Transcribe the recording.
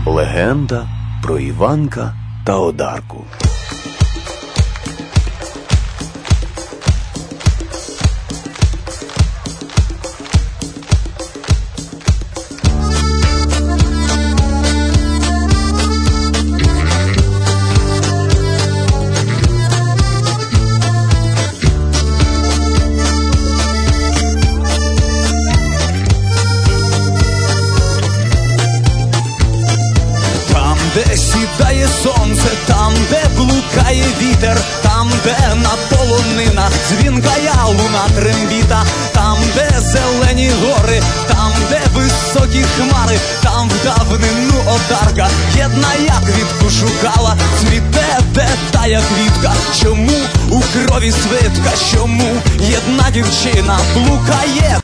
Легенда про Іванка та Одарку. Де сідає сонце, там, де блукає вітер, там, де на полонинах дзвінкая луна трембіта, там, де зелені гори, там, де високі хмари, там в давнину Одарка єдна як квітку шукала. Цвіте, де тая квітка, чому у крові свитка, чому єдна дівчина блукає?